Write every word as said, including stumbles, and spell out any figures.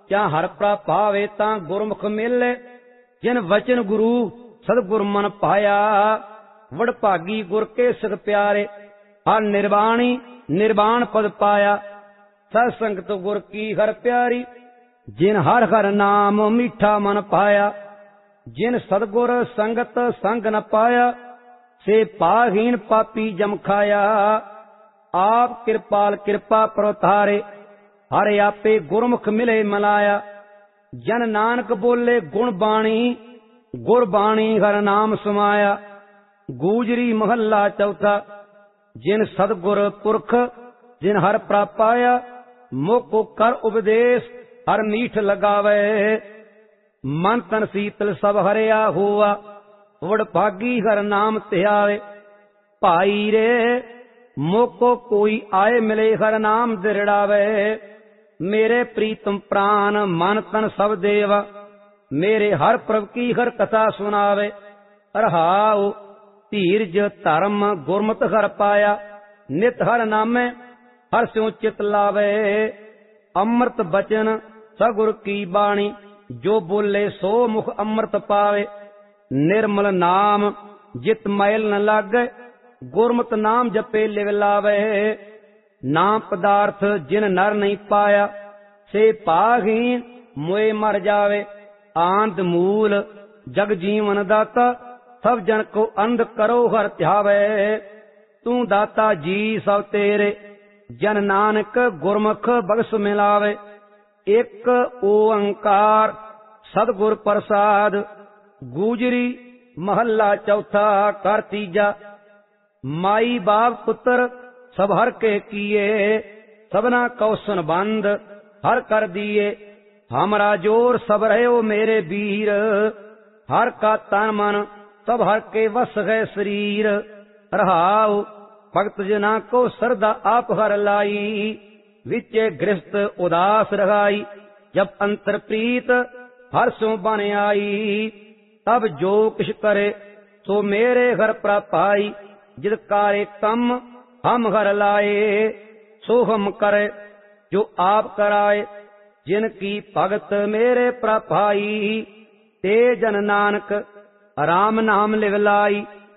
क्या हर प्रभावे तां गुरमुख मिले, जिन वचन गुरु सदगुर मन पाया। वडभागी गुर के सिख प्यारे, हर निर्वाणी निर्वाण पद पाया। सत संगत गुर की हर प्यारी, जिन हर हर नाम मीठा मन पाया। जिन सदगुर संगत संग न पाया, से पाहीन पापी जम खाया। आप कृपाल कृपा प्रतारे, हर आपे गुरमुख मिले मलाया। जन नानक बोले गुण बाणी, गुर बाणी हर नाम समाया। गूजरी महला चौथा, जिन सदगुर पुरख जिन हर प्रापाया। मुख कर उपदेश हर मीठ लगावे, मन तन शीतल सब हरिया हुआ। वडभागी हर नाम ध्यावे, भाई रे मोको कोई आए मिले हर नाम दिरड़ावे। मेरे प्रीतम प्राण मन तन सब देवा, मेरे हर प्रभ की हर कथा सुनावे। रहाओ धीरज धर्म गुरमत हर पाया, नित हर नामे हर स्यों चित लावे। अमृत बचन सगुर की बाणी, जो बोले सो मुख अमृत पावे। निर्मल नाम जित मैल न लागे, गुरमत नाम जपे लिव लावे। नाम पदार्थ जिन नर नहीं पाया, से पाहीन मोए मर जावे। आंध मूल जग जीवन दाता, सब जन को अंध करो हर ध्यावे। तू दाता जी सब तेरे, जन नानक गुरमुख बख्श मिलावे। एक ओंकार सदगुर प्रसाद, गूजरी महला चौथा कर तीजा। माई बाप पुत्र सब हर के किए, सबना कौशन बंद हर कर दिए। हमरा जोर सब रहो मेरे वीर, हर का तन मन सब हर के वस है शरीर। रहाओ भक्त जना को श्रद्धा आप हर लाई, विचे गृहस्थ उदास रहाई। जब अंतर प्रीत हर सो बन आई, तब जो किश करे सो मेरे घर प्रापाई। जिद कारे कम हम घर लाए, सो हम करे जो आप कराए। जिनकी भगत मेरे प्रापाई, ते जन नानक राम नाम लिव लाई।